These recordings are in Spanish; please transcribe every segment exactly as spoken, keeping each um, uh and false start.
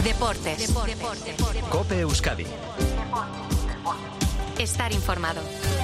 Deportes. Deportes. Deportes. COPE Euskadi. Estar informado.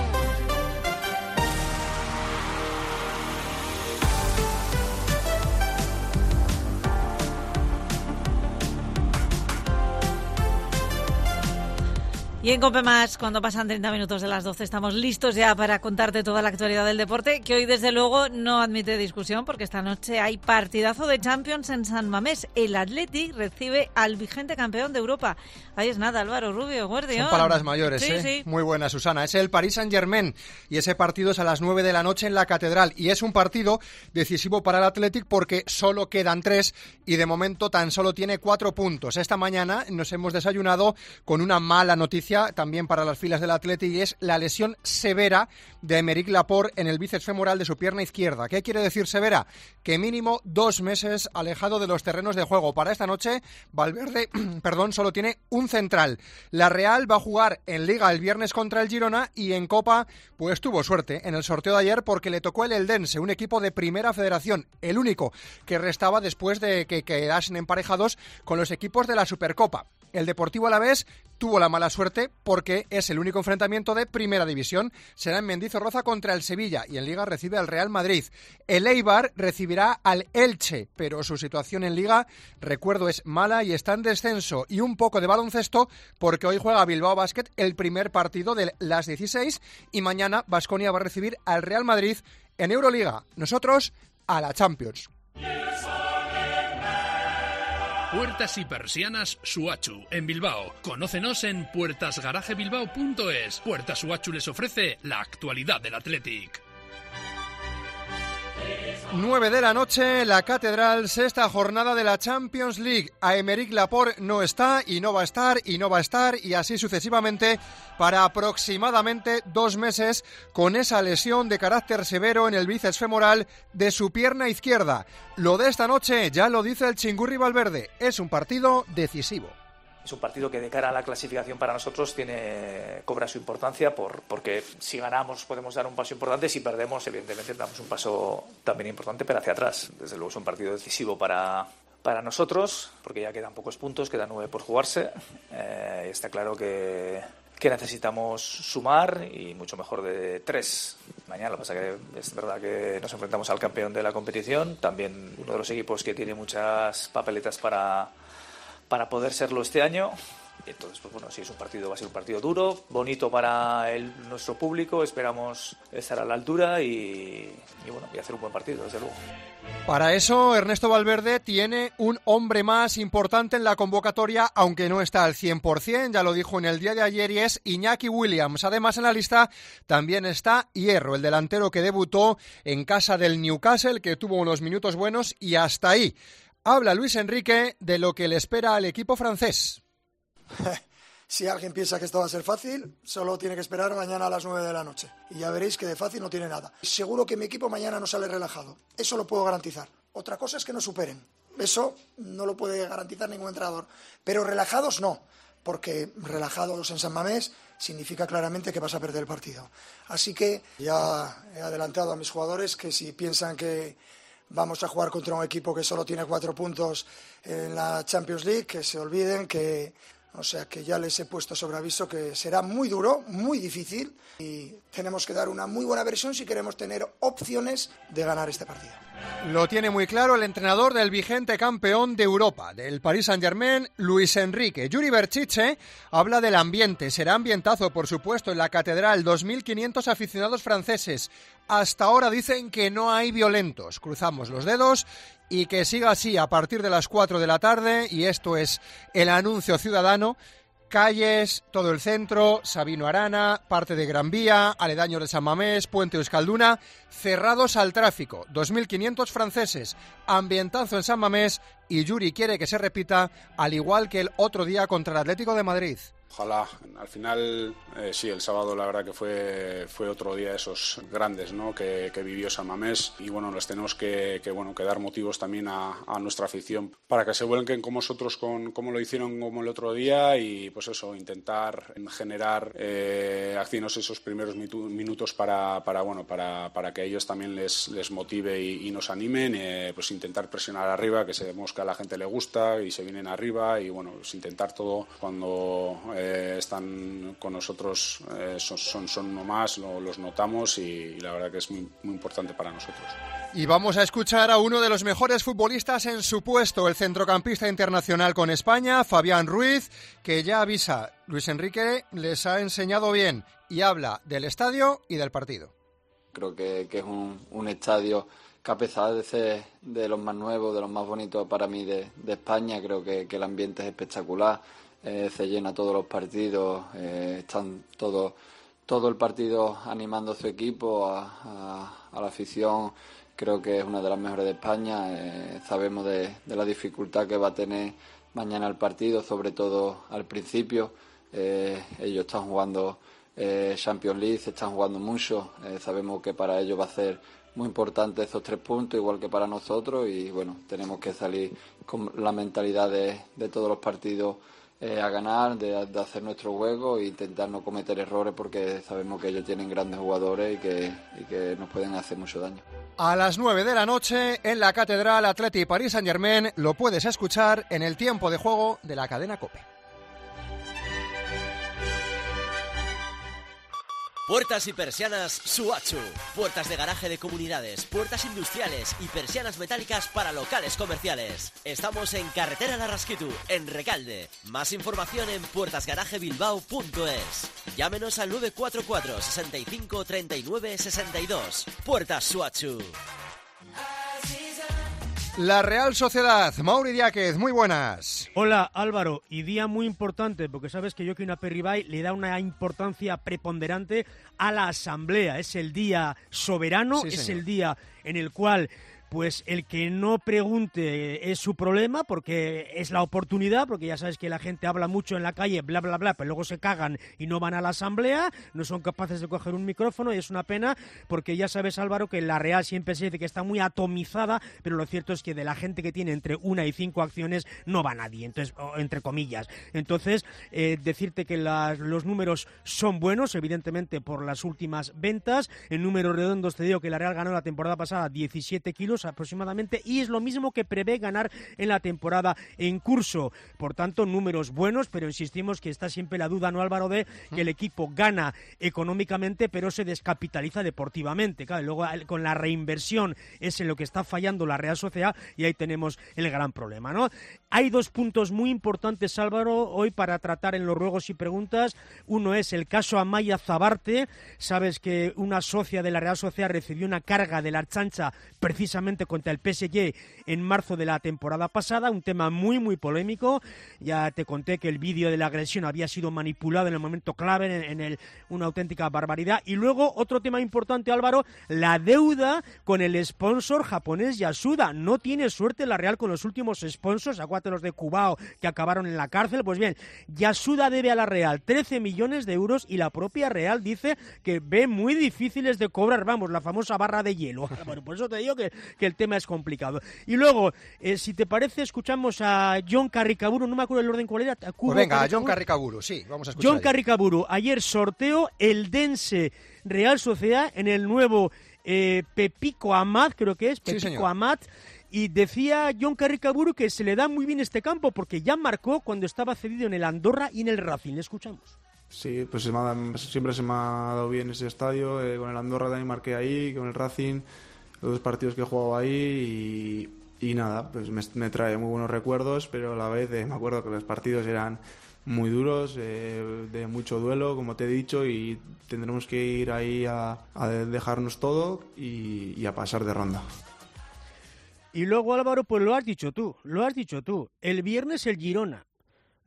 Y en COPE Más, cuando pasan treinta minutos de las doce, estamos listos ya para contarte toda la actualidad del deporte, que hoy desde luego no admite discusión, porque esta noche hay partidazo de Champions en San Mamés. El Athletic recibe al vigente campeón de Europa. Ahí es nada, Álvaro Rubio, Guardián. Son palabras mayores, sí, ¿eh? Sí. Muy buena, Susana. Es el Paris Saint-Germain y ese partido es a las nueve de la noche en la Catedral. Y es un partido decisivo para el Athletic porque solo quedan tres y de momento tan solo tiene cuatro puntos. Esta mañana nos hemos desayunado con una mala noticia también para las filas del Athletic, y es la lesión severa de Aymeric Laporte en el bíceps femoral de su pierna izquierda. ¿Qué quiere decir severa? Que mínimo dos meses alejado de los terrenos de juego. Para esta noche, Valverde perdón, solo tiene un central. La Real va a jugar en Liga el viernes contra el Girona y en Copa pues tuvo suerte en el sorteo de ayer porque le tocó el Eldense, un equipo de Primera Federación, el único que restaba después de que quedasen emparejados con los equipos de la Supercopa. El Deportivo Alavés tuvo la mala suerte porque es el único enfrentamiento de Primera División. Será en Mendizorroza contra el Sevilla y en Liga recibe al Real Madrid. El Eibar recibirá al Elche, pero su situación en Liga, recuerdo, es mala y está en descenso. Y un poco de baloncesto porque hoy juega Bilbao Basket el primer partido de las dieciséis y mañana Baskonia va a recibir al Real Madrid en Euroliga. Nosotros a la Champions. Puertas y persianas Suachu, en Bilbao. Conócenos en puertas garaje bilbao punto es. Puertas Suachu les ofrece la actualidad del Athletic. nueve de la noche, la Catedral, sexta jornada de la Champions League. Aymeric Laporte no está y no va a estar y no va a estar y así sucesivamente para aproximadamente dos meses con esa lesión de carácter severo en el bíceps femoral de su pierna izquierda. Lo de esta noche ya lo dice el Chingurri Valverde, es un partido decisivo. Es un partido que de cara a la clasificación para nosotros tiene cobra su importancia por, porque si ganamos podemos dar un paso importante, si perdemos evidentemente damos un paso también importante pero hacia atrás. Desde luego es un partido decisivo para, para nosotros porque ya quedan pocos puntos, quedan nueve por jugarse. Eh, está claro que, que necesitamos sumar y mucho mejor de tres. Mañana lo que pasa que es verdad que nos enfrentamos al campeón de la competición, también uno de los equipos que tiene muchas papeletas para... para poder serlo este año. Entonces, pues bueno, sí, es un partido, va a ser un partido duro, bonito para el, nuestro público, esperamos estar a la altura y, y bueno, y hacer un buen partido, desde luego. Para eso, Ernesto Valverde tiene un hombre más importante en la convocatoria, aunque no está al cien por ciento, ya lo dijo en el día de ayer, y es Iñaki Williams. Además, en la lista también está Hierro, el delantero que debutó en casa del Newcastle, que tuvo unos minutos buenos y hasta ahí. Habla Luis Enrique de lo que le espera al equipo francés. Si alguien piensa que esto va a ser fácil, solo tiene que esperar mañana a las nueve de la noche. Y ya veréis que de fácil no tiene nada. Seguro que mi equipo mañana no sale relajado. Eso lo puedo garantizar. Otra cosa es que nos superen. Eso no lo puede garantizar ningún entrenador. Pero relajados no. Porque relajados en San Mamés significa claramente que vas a perder el partido. Así que ya he adelantado a mis jugadores que si piensan que vamos a jugar contra un equipo que solo tiene cuatro puntos en la Champions League, que se olviden que, o sea, que ya les he puesto sobre aviso que será muy duro, muy difícil y tenemos que dar una muy buena versión si queremos tener opciones de ganar este partido. Lo tiene muy claro el entrenador del vigente campeón de Europa, del Paris Saint-Germain, Luis Enrique. Yuri Berchiche habla del ambiente. Será ambientazo, por supuesto, en la Catedral. dos mil quinientos aficionados franceses. Hasta ahora dicen que no hay violentos. Cruzamos los dedos y que siga así a partir de las cuatro de la tarde. Y esto es el anuncio ciudadano. Calles, todo el centro, Sabino Arana, parte de Gran Vía, aledaños de San Mamés, Puente Euskalduna, cerrados al tráfico. dos mil quinientos franceses, ambientazo en San Mamés y Yuri quiere que se repita al igual que el otro día contra el Atlético de Madrid. Ojalá. Al final, eh, sí, el sábado la verdad que fue fue otro día de esos grandes, ¿no? que, que vivió San Mamés, y bueno, les tenemos que, que, bueno, que dar motivos también a, a nuestra afición para que se vuelquen con nosotros, con como lo hicieron como el otro día, y pues eso, intentar generar eh, acciones esos primeros minutos para, para, bueno, para, para que a ellos también les, les motive y, y nos animen, eh, pues intentar presionar arriba, que sabemos que a la gente le gusta y se vienen arriba, y bueno, pues intentar todo cuando eh, están con nosotros, eh, son, son, son uno más, lo, los notamos, y, y la verdad que es muy, muy importante para nosotros. Y vamos a escuchar a uno de los mejores futbolistas en su puesto, el centrocampista internacional con España, Fabián Ruiz, que ya avisa, Luis Enrique les ha enseñado bien, y habla del estadio y del partido. Creo que, que es un, un estadio que, a pesar de ser de los más nuevos, de los más bonitos para mí de, de España, creo que, que el ambiente es espectacular, eh, se llena todos los partidos, eh, están todos todo el partido animando a su equipo, a, a, a la afición. Creo que es una de las mejores de España. Eh, sabemos de, de la dificultad que va a tener mañana el partido, sobre todo al principio. Eh, ellos están jugando eh, Champions League, se están jugando mucho. Eh, sabemos que para ellos va a ser muy importante esos tres puntos, igual que para nosotros. Y bueno, tenemos que salir con la mentalidad de, de todos los partidos eh, a ganar, de, de hacer nuestro juego e intentar no cometer errores, porque sabemos que ellos tienen grandes jugadores y que, y que nos pueden hacer mucho daño. A las nueve de la noche en la Catedral, Atleti Paris Saint-Germain, lo puedes escuchar en el tiempo de juego de la cadena COPE. Puertas y persianas Suachu. Puertas de garaje de comunidades, puertas industriales y persianas metálicas para locales comerciales. Estamos en Carretera Larrasquitu, en Recalde. Más información en puertas garaje bilbao punto es. Llámenos al nueve cuatro cuatro, sesenta y cinco, treinta y nueve, sesenta y dos. Puertas Suachu. La Real Sociedad, Mauri Diáquez, muy buenas. Hola Álvaro, y día muy importante, porque sabes que Joaquín Aperribay le da una importancia preponderante a la Asamblea. Es el día soberano, sí, es el día en el cual pues el que no pregunte es su problema, porque es la oportunidad, porque ya sabes que la gente habla mucho en la calle, bla, bla, bla, pero luego se cagan y no van a la asamblea, no son capaces de coger un micrófono, y es una pena, porque ya sabes, Álvaro, que la Real siempre se dice que está muy atomizada, pero lo cierto es que de la gente que tiene entre una y cinco acciones no va nadie, entonces, entre comillas. Entonces, eh, decirte que las, los números son buenos, evidentemente por las últimas ventas. En números redondos te digo que la Real ganó la temporada pasada diecisiete kilos aproximadamente, y es lo mismo que prevé ganar en la temporada en curso. Por tanto, números buenos, pero insistimos que está siempre la duda, ¿no, Álvaro?, de que el equipo gana económicamente pero se descapitaliza deportivamente. Claro, luego con la reinversión es en lo que está fallando la Real Sociedad, y ahí tenemos el gran problema, ¿no? Hay dos puntos muy importantes, Álvaro, hoy para tratar en los ruegos y preguntas. Uno es el caso Amaya Zabarte. Sabes que una socia de la Real Sociedad recibió una carga de la Archancha precisamente contra el P S G en marzo de la temporada pasada, un tema muy muy polémico. Ya te conté que el vídeo de la agresión había sido manipulado en el momento clave, en, en el, una auténtica barbaridad. Y luego otro tema importante, Álvaro, la deuda con el sponsor japonés Yasuda. No tiene suerte la Real con los últimos sponsors, acuérdate los de Cubao que acabaron en la cárcel. Pues bien, Yasuda debe a la Real trece millones de euros, y la propia Real dice que ve muy difíciles de cobrar, vamos, la famosa barra de hielo. Bueno, por eso te digo que que el tema es complicado. Y luego, eh, si te parece, escuchamos a John Carricaburu, no me acuerdo el orden cuál era. Pues venga, a John Carricaburu, sí, vamos a escuchar. John Carricaburu, ayer sorteo el Dense Real Sociedad en el nuevo eh, Pepico Amat, creo que es, Pepico sí, Amat, y decía John Carricaburu que se le da muy bien este campo, porque ya marcó cuando estaba cedido en el Andorra y en el Racing. Le escuchamos. Sí, pues se me ha, siempre se me ha dado bien ese estadio, eh, con el Andorra también marqué ahí, con el Racing, los dos partidos que he jugado ahí, y, y nada, pues me, me trae muy buenos recuerdos, pero a la vez eh, me acuerdo que los partidos eran muy duros, eh, de mucho duelo, como te he dicho, y tendremos que ir ahí a, a dejarnos todo y, y a pasar de ronda. Y luego, Álvaro, pues lo has dicho tú, lo has dicho tú, el viernes el Girona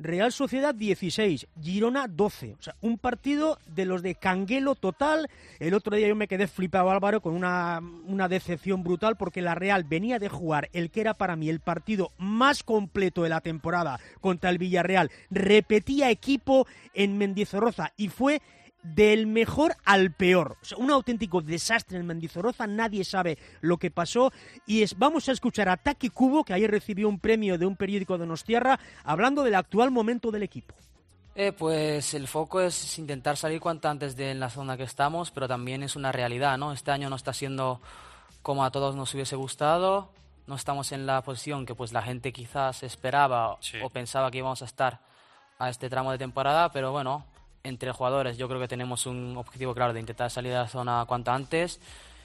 Real Sociedad dieciséis, Girona doce. O sea, un partido de los de canguelo total. El otro día yo me quedé flipado, Álvaro, con una, una decepción brutal porque la Real venía de jugar el que era para mí el partido más completo de la temporada contra el Villarreal. Repetía equipo en Mendizorroza y fue del mejor al peor. O sea, un auténtico desastre en Mendizorroza, nadie sabe lo que pasó. Y es, vamos a escuchar a Taki Kubo, que ayer recibió un premio de un periódico de Donostiarra, hablando del actual momento del equipo. Eh, pues el foco es intentar salir cuanto antes de la zona que estamos, pero también es una realidad, ¿no? Este año no está siendo como a todos nos hubiese gustado, no estamos en la posición que pues la gente quizás esperaba sí. o pensaba que íbamos a estar a este tramo de temporada, pero bueno, entre jugadores yo creo que tenemos un objetivo claro de intentar salir de la zona cuanto antes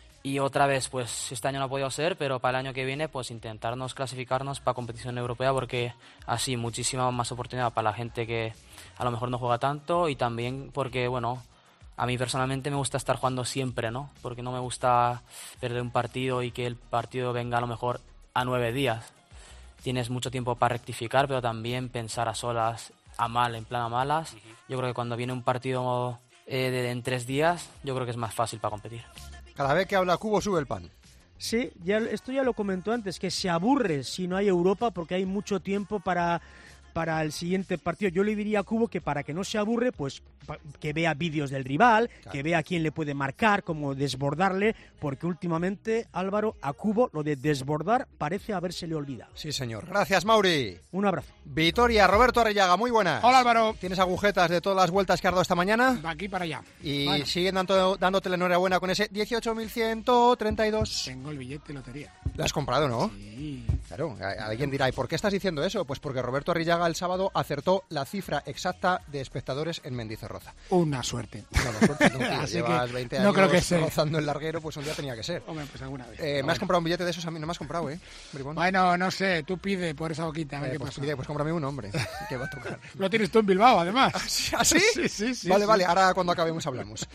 y otra vez pues este año no ha podido ser, pero para el año que viene pues intentarnos clasificarnos para competición europea porque así muchísima más oportunidad para la gente que a lo mejor no juega tanto y también porque bueno, a mí personalmente me gusta estar jugando siempre, ¿no? Porque no me gusta perder un partido y que el partido venga a lo mejor a nueve días. Tienes mucho tiempo para rectificar, pero también pensar a solas a mal, en plan a malas. Yo creo que cuando viene un partido eh, de, en tres días, yo creo que es más fácil para competir. Cada vez que habla Kubo sube el pan. Sí, ya, esto ya lo comentó antes, que se aburre si no hay Europa porque hay mucho tiempo para, para el siguiente partido. Yo le diría a Kubo que para que no se aburre, pues que vea vídeos del rival, claro. que vea quién le puede marcar, cómo desbordarle, porque últimamente, Álvaro, a Kubo lo de desbordar parece habérsele olvidado. Sí, señor. Gracias, Mauri. Un abrazo. Vitoria, Roberto Arrellaga, muy buenas. Hola, Álvaro. ¿Tienes agujetas de todas las vueltas que has dado esta mañana? De aquí para allá. Y bueno. siguen dando, dándote la enhorabuena con ese dieciocho mil ciento treinta y dos. Tengo el billete de lotería. ¿Lo has comprado, no? Sí. Claro, alguien dirá, ¿y por qué estás diciendo eso? Pues porque Roberto Arrillaga el sábado acertó la cifra exacta de espectadores en Mendizorroza. Una suerte. No, la suerte no, tío. Llevas veinte años no creo que sea. rozando el larguero, pues un día tenía que ser. Hombre, pues alguna vez. Eh, ¿Me bueno. has comprado un billete de esos a mí? No me has comprado, ¿eh? Bribón. Bueno, no sé, tú pide por esa boquita, a ver eh, qué pues pasa. Pide, pues cómprame un, hombre. ¿Qué va a tocar? Lo tienes tú en Bilbao, además. ¿Ah, sí? sí, sí, sí. Vale, sí. vale, ahora cuando acabemos hablamos.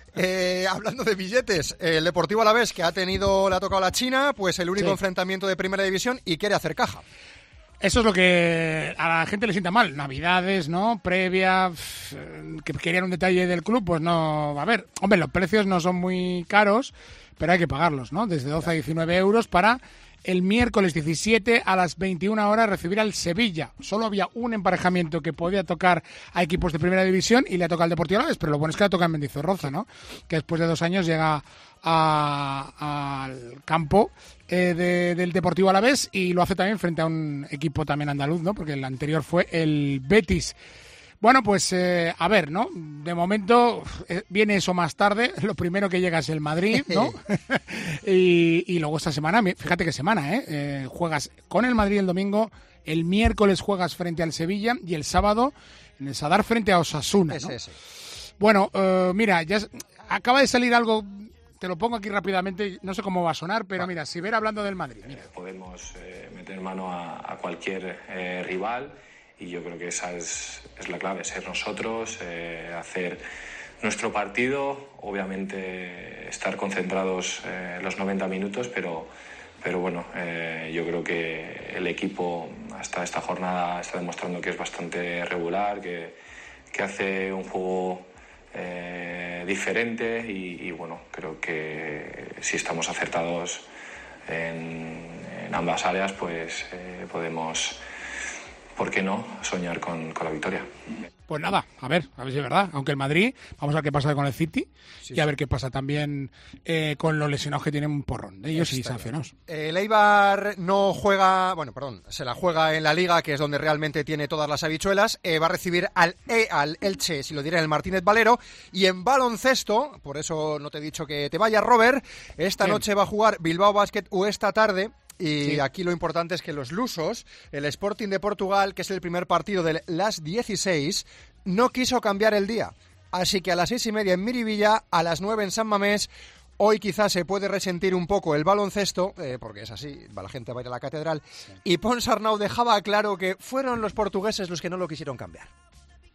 Eh, hablando de billetes, el Deportivo Alavés, que ha tenido, le ha tocado a la China, pues el único sí. enfrentamiento de Primera División y quiere hacer caja. Eso es lo que a la gente le sienta mal. Navidades, ¿no? Previa, que querían un detalle del club, pues no va a haber. Hombre, los precios no son muy caros, pero hay que pagarlos, ¿no? Desde doce a diecinueve euros para el miércoles diecisiete a las veintiuna horas recibir al Sevilla. Solo había un emparejamiento que podía tocar a equipos de Primera División y le toca al Deportivo Alavés, pero lo bueno es que le toca en Mendizorroza, ¿no? Que después de dos años llega a, al campo eh, de, del Deportivo Alavés y lo hace también frente a un equipo también andaluz, ¿no? Porque el anterior fue el Betis. Bueno, pues eh, a ver, ¿no? De momento eh, viene eso más tarde. Lo primero que llega es el Madrid, ¿no? y, y luego esta semana, fíjate qué semana, ¿eh? eh juegas con el Madrid el domingo, el miércoles juegas frente al Sevilla y el sábado en el Sadar frente a Osasuna, ¿no? Ese, ese. Bueno, eh, mira, ya es, acaba de salir algo. Te lo pongo aquí rápidamente, no sé cómo va a sonar, pero mira, si ver hablando del Madrid. Mira. Eh, podemos eh, meter mano a, a cualquier eh, rival y yo creo que esa es, es la clave, ser nosotros, eh, hacer nuestro partido, obviamente estar concentrados eh, los noventa minutos, pero, pero bueno, eh, yo creo que el equipo hasta esta jornada está demostrando que es bastante regular, que, que hace un juego Eh, diferente y, y bueno, creo que si estamos acertados en, en ambas áreas, pues eh, podemos, ¿por qué no?, soñar con, con la victoria. Pues nada, a ver, a ver si es verdad. Aunque el Madrid, vamos a ver qué pasa con el City sí, y a sí. ver qué pasa también eh, con los lesionados que tienen un porrón de ellos y sancionados. El Eibar no juega, bueno, perdón, se la juega en la Liga, que es donde realmente tiene todas las habichuelas. Eh, va a recibir al, e, al Elche, si lo diré, el Martínez Valero. Y en baloncesto, por eso no te he dicho que te vayas, Robert, esta Bien. noche va a jugar Bilbao Basket o esta tarde. Y sí. aquí lo importante es que los lusos, el Sporting de Portugal, que es el primer partido de las dieciséis, no quiso cambiar el día. Así que a las seis y media en Miribilla, a las nueve en San Mamés. Hoy quizás se puede resentir un poco el baloncesto, eh, porque es así, la gente va a ir a la catedral. Sí. Y Pons Arnau dejaba claro que fueron los portugueses los que no lo quisieron cambiar.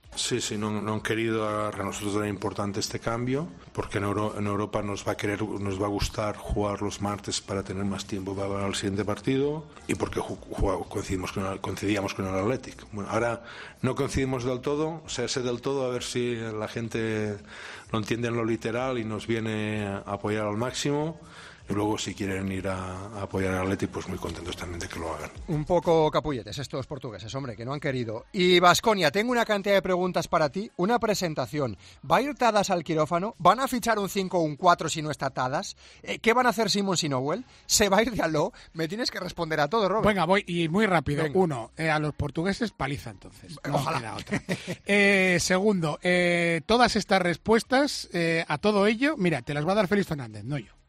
Sí, sí, no, no han querido. A nosotros era importante este cambio porque en, Euro, en Europa nos va a querer, nos va a gustar jugar los martes para tener más tiempo para el siguiente partido y porque jugamos, coincidimos con el, coincidíamos con el Athletic. Bueno, ahora no coincidimos del todo, o sea, sé del todo, a ver si la gente lo entiende en lo literal y nos viene a apoyar al máximo. Y luego, si quieren ir a, a apoyar al Athletic, pues muy contentos también de que lo hagan. Un poco capulletes estos portugueses, hombre, que no han querido. Y Baskonia, tengo una cantidad de preguntas para ti. Una presentación. ¿Va a ir Tadas al quirófano? ¿Van a fichar un cinco o un cuatro si no está Tadas? Eh, ¿Qué van a hacer Simons y Nowell? ¿Se va a ir Diallo? Me tienes que responder a todo, Robert. Venga, voy, y muy rápido. Venga. Uno, eh, a los portugueses paliza, entonces. No Ojalá. queda otra. eh, segundo, eh, todas estas respuestas eh, a todo ello, mira, te las va a dar Félix Fernández, no yo.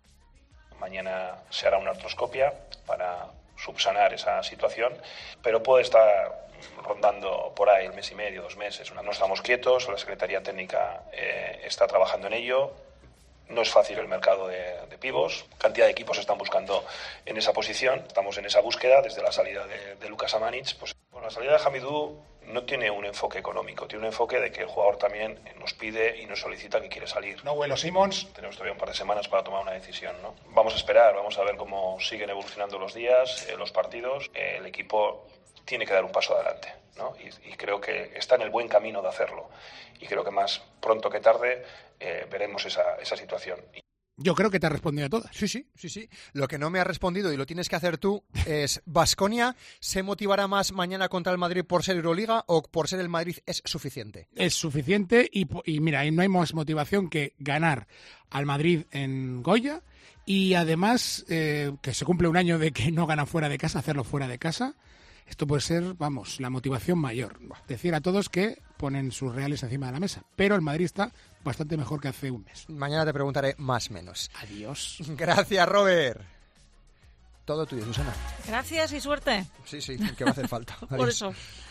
Mañana se hará una artroscopia para subsanar esa situación, pero puede estar rondando por ahí el mes y medio, dos meses. No estamos quietos, la Secretaría Técnica eh, está trabajando en ello. No es fácil el mercado de, de pivos, cantidad de equipos están buscando en esa posición. Estamos en esa búsqueda desde la salida de, de Lukas Amanic. Pues, con la salida de Hamidou no tiene un enfoque económico, tiene un enfoque de que el jugador también nos pide y nos solicita que quiere salir. No vuelo Simons. Tenemos todavía un par de semanas para tomar una decisión, ¿no? Vamos a esperar, vamos a ver cómo siguen evolucionando los días, eh, los partidos. Eh, el equipo tiene que dar un paso adelante, ¿no? Y, y creo que está en el buen camino de hacerlo. Y creo que más pronto que tarde eh, veremos esa, esa situación. Yo creo que te ha respondido a todas. Sí, sí, sí, sí. Lo que no me ha respondido y lo tienes que hacer tú es, ¿Baskonia se motivará más mañana contra el Madrid por ser Euroliga o por ser el Madrid es suficiente? Es suficiente y, y mira, no hay más motivación que ganar al Madrid en Goya y además eh, que se cumple un año de que no gana fuera de casa, hacerlo fuera de casa. Esto puede ser, vamos, la motivación mayor. Decir a todos que ponen sus reales encima de la mesa. Pero el Madrid está bastante mejor que hace un mes. Mañana te preguntaré más o menos. Adiós. Gracias, Robert. Todo tuyo, Susana. Gracias y suerte. Sí, sí, que va a hacer falta. Por eso.